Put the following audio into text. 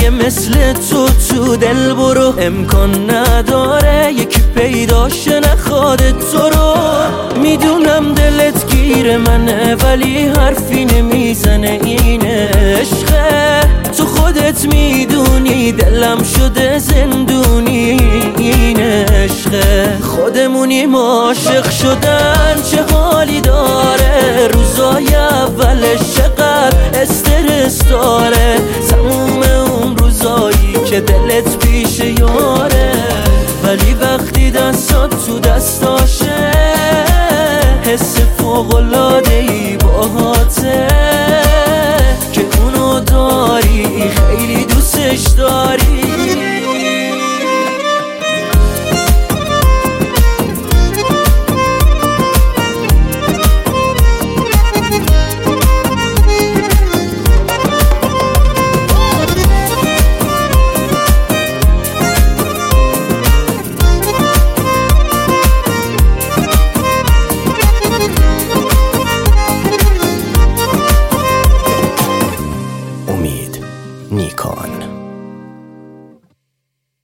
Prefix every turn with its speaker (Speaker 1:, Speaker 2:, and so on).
Speaker 1: یه مثل تو دل برو، امکان نداره یکی پیداش نخواد تو رو. میدونم دلت گیر منه ولی حرفی نمیزنه، این عشقه تو خودت میدونی دلم شده زندونی، این عشقه خودمونیم عاشق شدن چه حالی داره، روزای اولش چقدر استرس داره،